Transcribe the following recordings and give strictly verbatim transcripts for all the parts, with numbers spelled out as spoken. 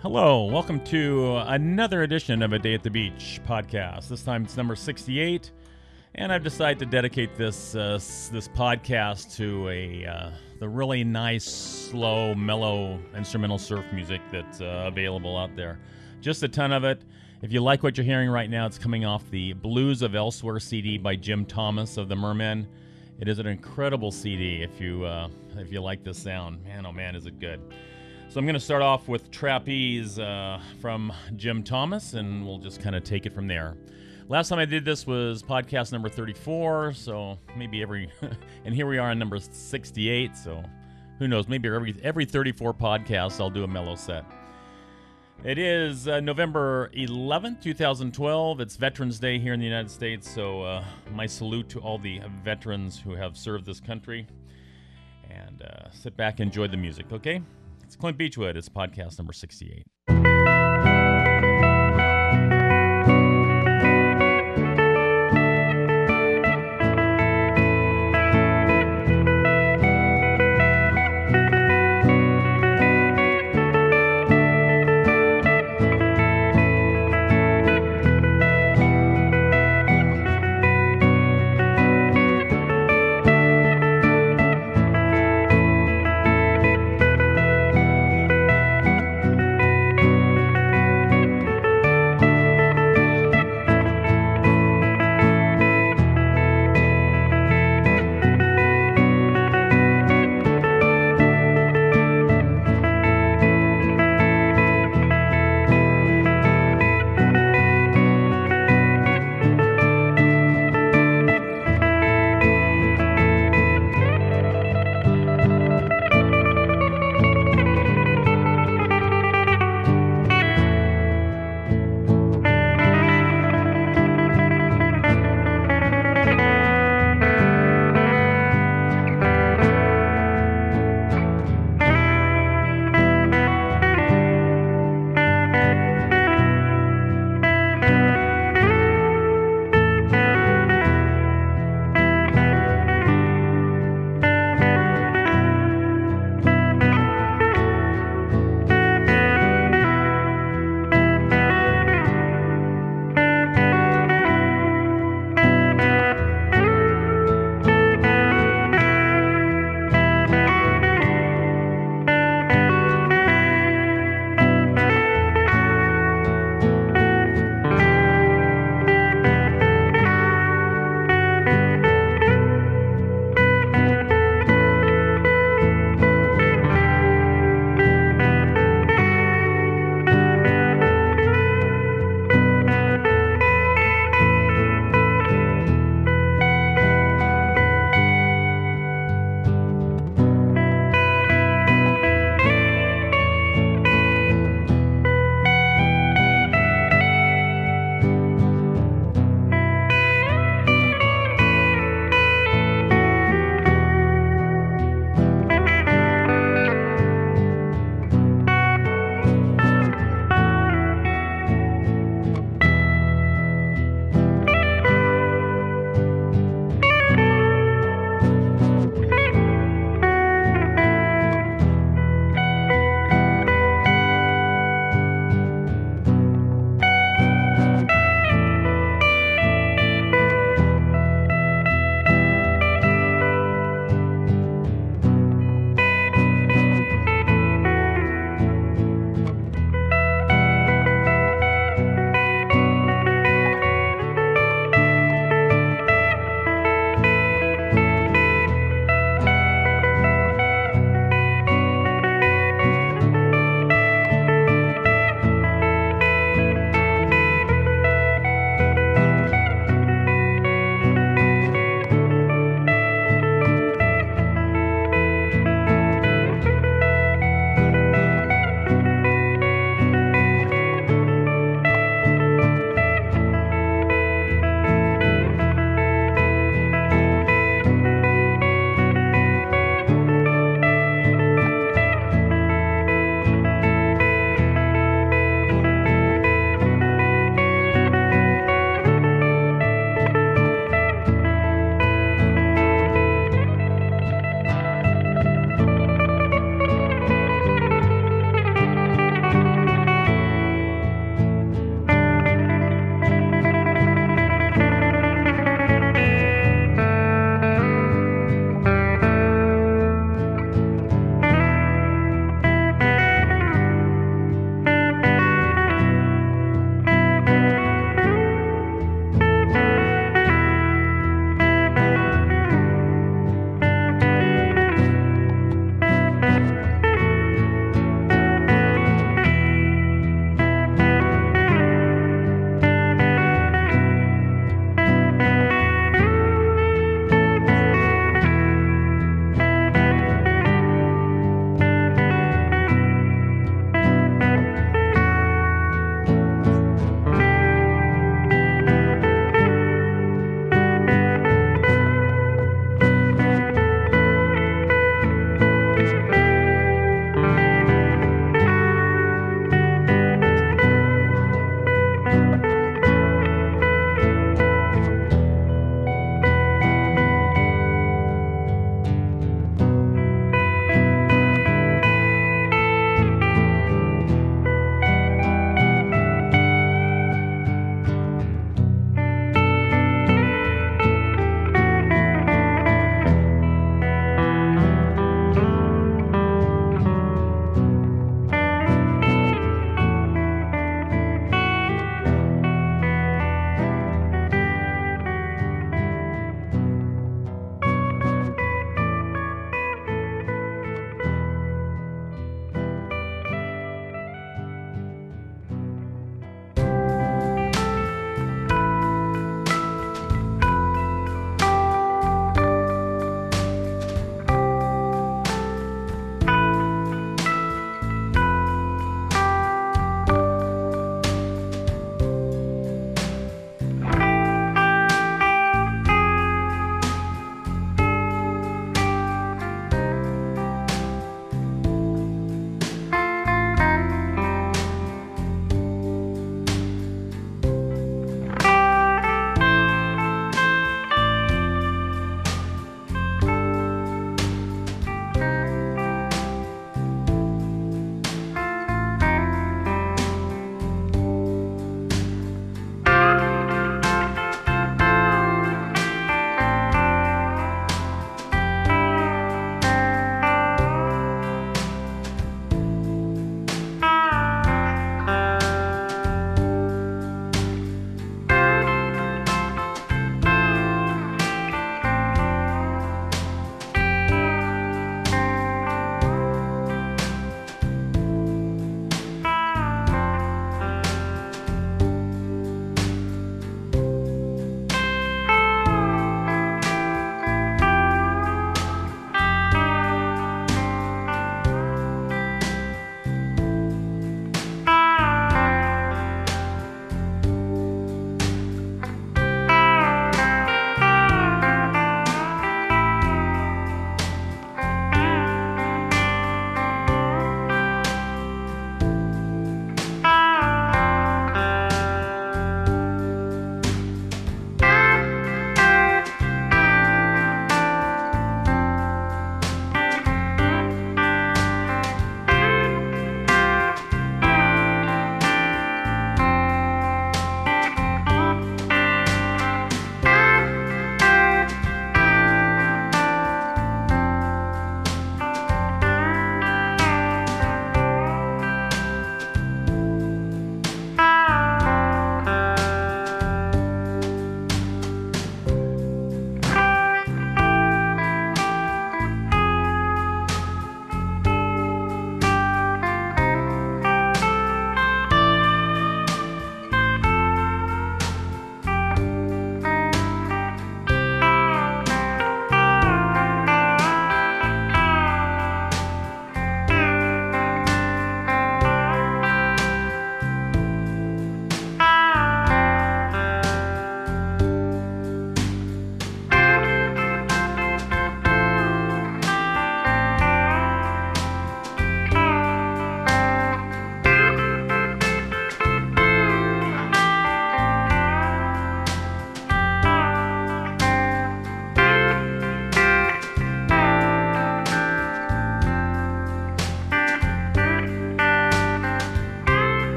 Hello, welcome to another edition of A Day at the Beach podcast. This time it's number sixty-eight, and I've decided to dedicate this uh, this podcast to a uh, the really nice, slow, mellow instrumental surf music that's uh, available out there. Just a ton of it. If you like what you're hearing right now, it's coming off the Blues of Elsewhere C D by Jim Thomas of the Mermen. It is an incredible C D if you uh, if you like this sound. Man, oh man, is it good. So I'm going to start off with Trapeze uh, from Jim Thomas, and we'll just kind of take it from there. Last time I did this was podcast number thirty-four, so maybe every... and here we are on number sixty-eight, so who knows, maybe every every thirty-four podcasts I'll do a mellow set. It is uh, November eleventh, twenty twelve. It's Veterans Day here in the United States, so uh, my salute to all the veterans who have served this country. And uh, sit back and enjoy the music, okay? It's Clint Beechwood. It's podcast number sixty-eight.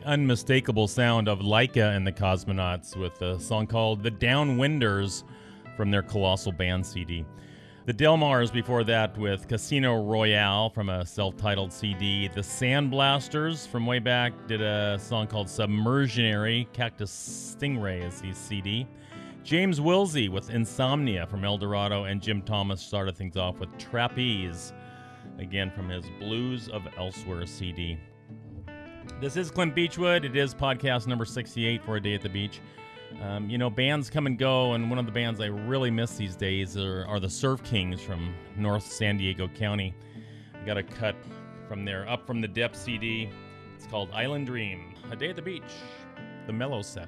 unmistakable sound of Laika and the Cosmonauts with a song called The Downwinders from their Colossal Band C D. The Delmars before that with Casino Royale from a self-titled C D. The Sandblasters from way back did a song called Submersionary. Cactus Stingray is his C D. James Wilsey with Insomnia from El Dorado, and Jim Thomas started things off with Trapeze, again from his Blues of Elsewhere C D. This is Clint Beechwood. It is podcast number sixty-eight for A Day at the Beach. Um, you know, bands come and go, and one of the bands I really miss these days are, are the Surf Kings from North San Diego County. I got a cut from their Up From the Depths C D. It's called Island Dream. A Day at the Beach, the mellow set.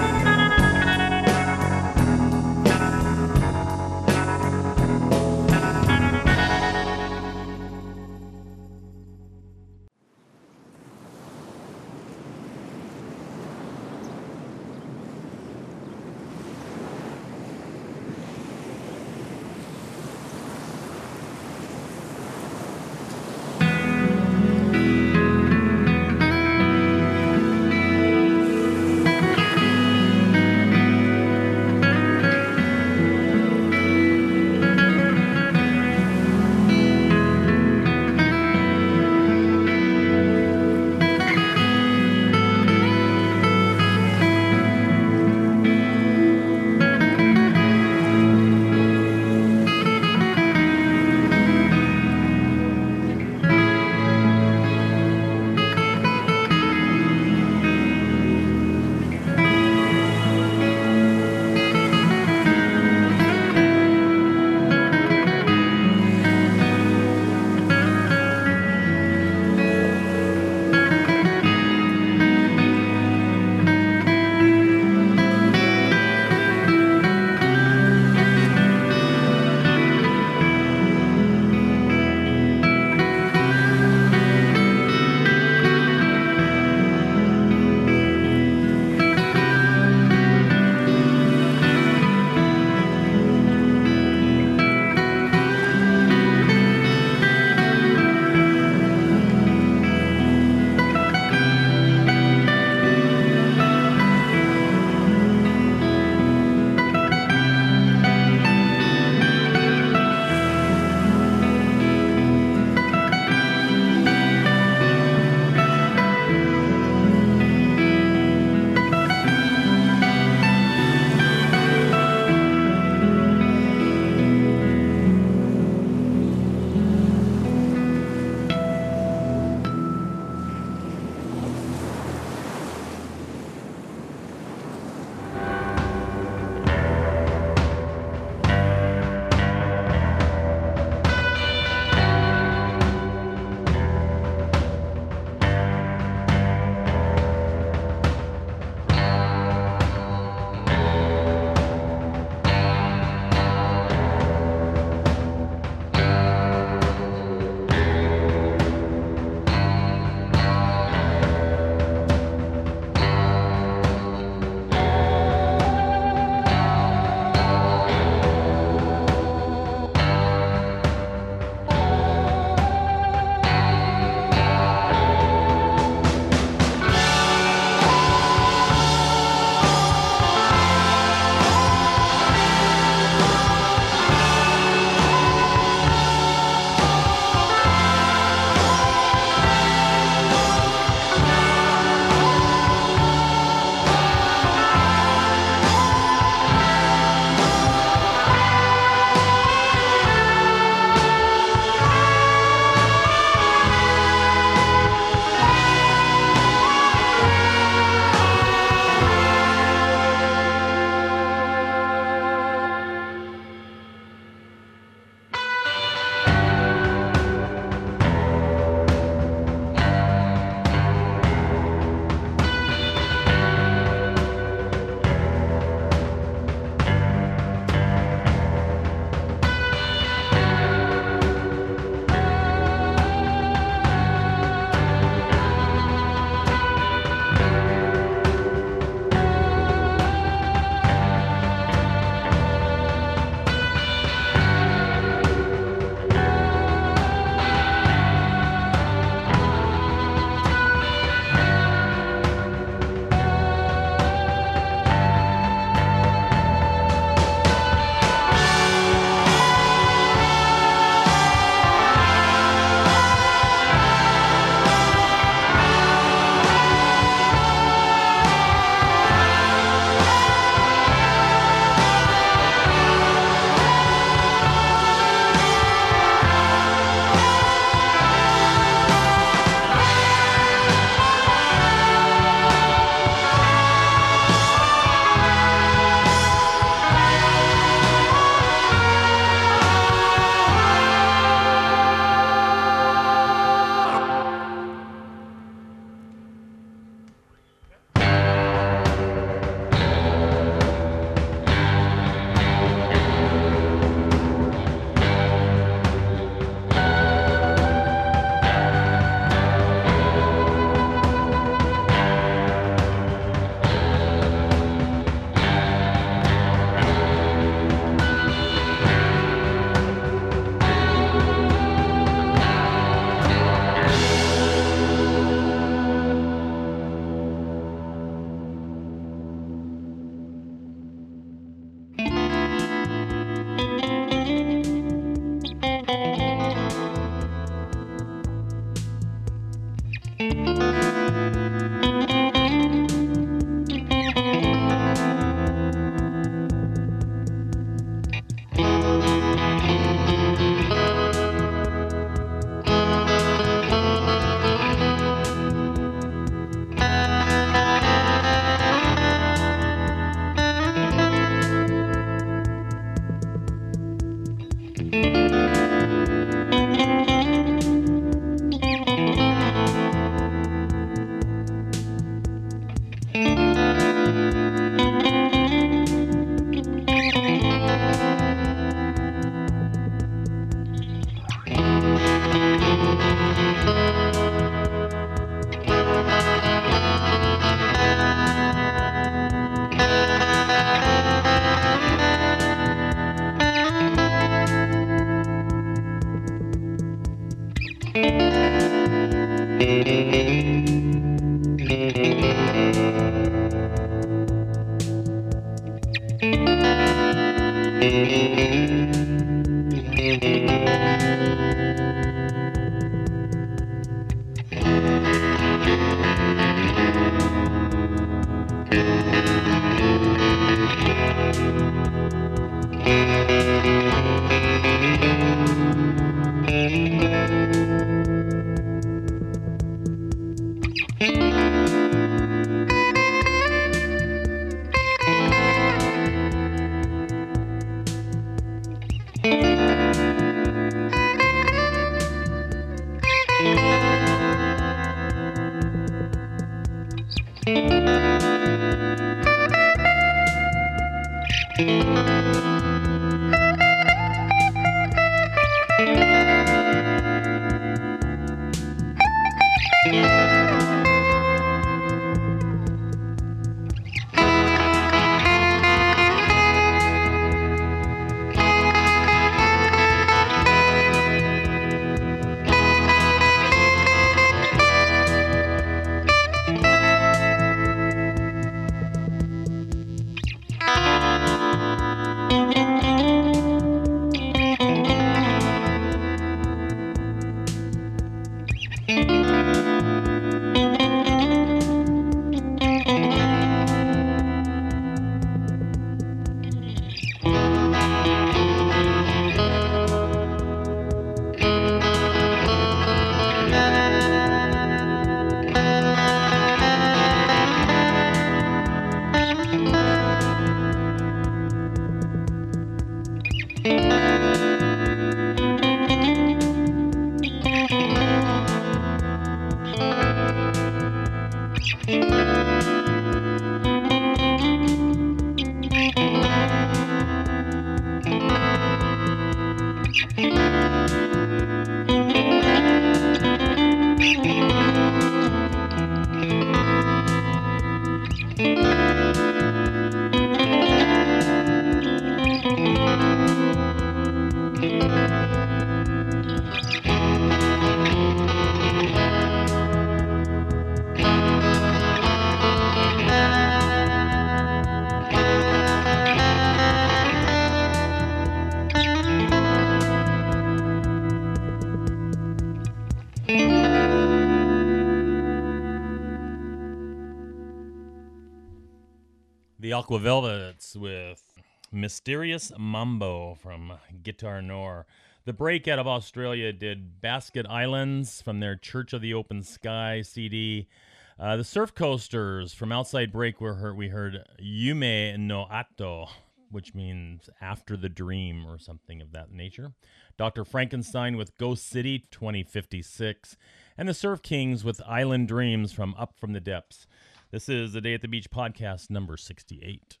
The Aqua Velvets with Mysterious Mambo from Guitar Nor. The Break out of Australia did Basket Islands from their Church of the Open Sky C D. Uh, the Surf Coasters from Outside Break we heard, we heard Yume no Ato, which means After the Dream or something of that nature. Doctor Frankenstein with Ghost City twenty fifty-six. And the Surf Kings with Island Dreams from Up from the Depths. This is the Day at the Beach podcast number sixty-eight.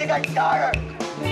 a starter!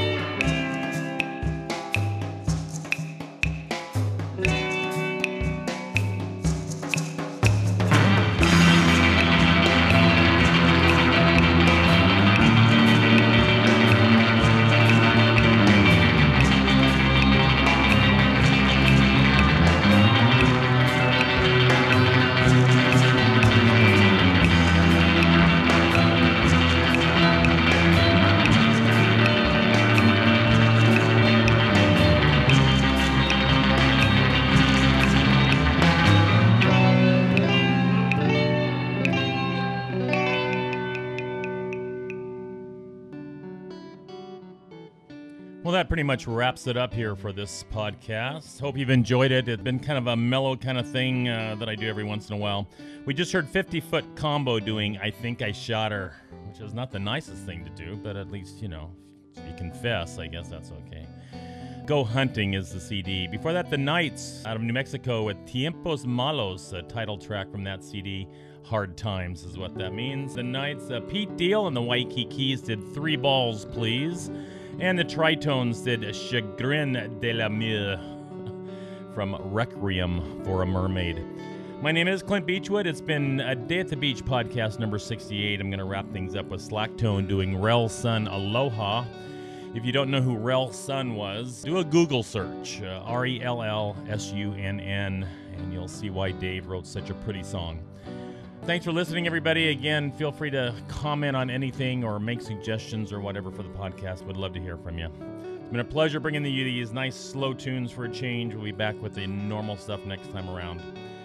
Well, that pretty much wraps it up here for this podcast. Hope you've enjoyed it. It's been kind of a mellow kind of thing uh, that I do every once in a while. We just heard fifty foot Combo doing I Think I Shot Her, which is not the nicest thing to do, but at least, you know, if you confess, I guess that's okay. Go Hunting is the C D. Before that, The Knights out of New Mexico with Tiempos Malos, a title track from that C D. Hard Times is what that means. The Knights, uh, Pete Deal and the Waikikis did Three Balls, Please. And the Tritones did Chagrin de la Mille from Requiem for a Mermaid. My name is Clint Beechwood. It's been a Day at the Beach podcast number sixty-eight. I'm going to wrap things up with Slacktone doing Rel Sun Aloha. If you don't know who Rel Sun was, do a Google search, uh, R E L L S U N N, and you'll see why Dave wrote such a pretty song. Thanks for listening, everybody. Again, feel free to comment on anything or make suggestions or whatever for the podcast. Would love to hear from you. It's been a pleasure bringing you these nice, slow tunes for a change. We'll be back with the normal stuff next time around.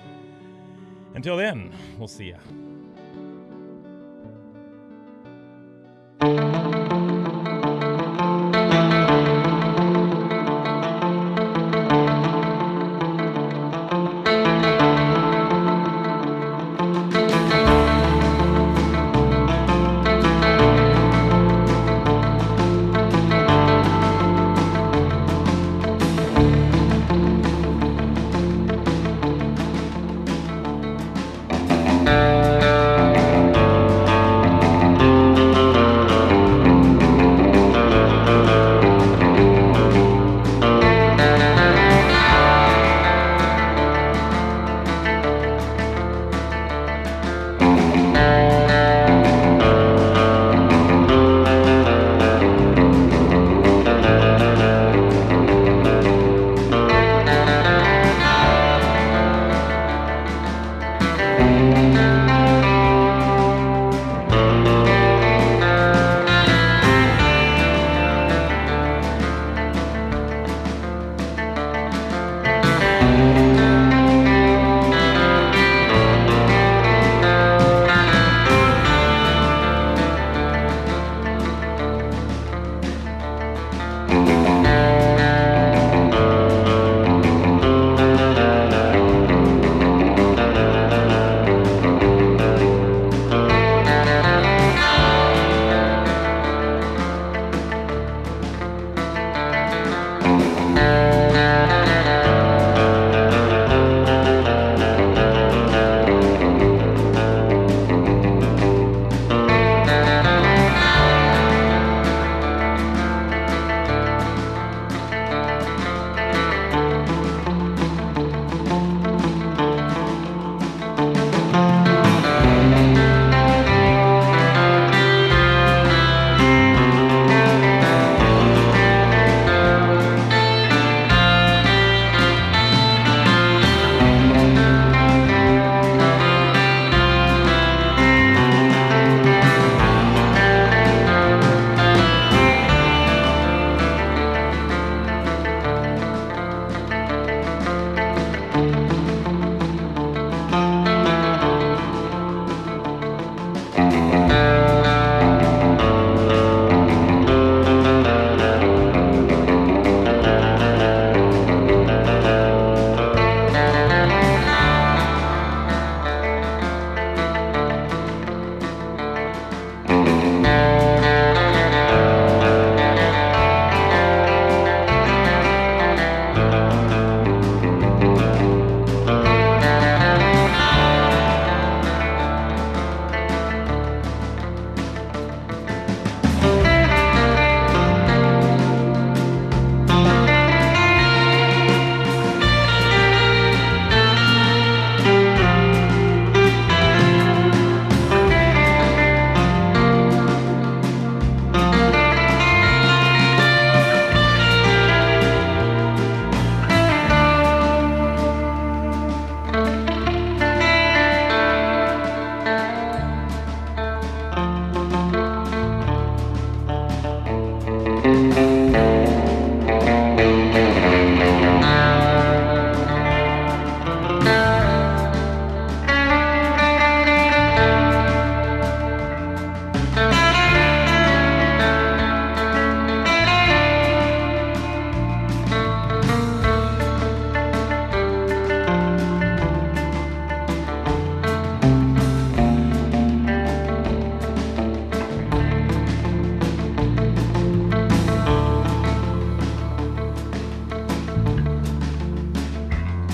Until then, we'll see ya. Thank you.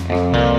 Bye.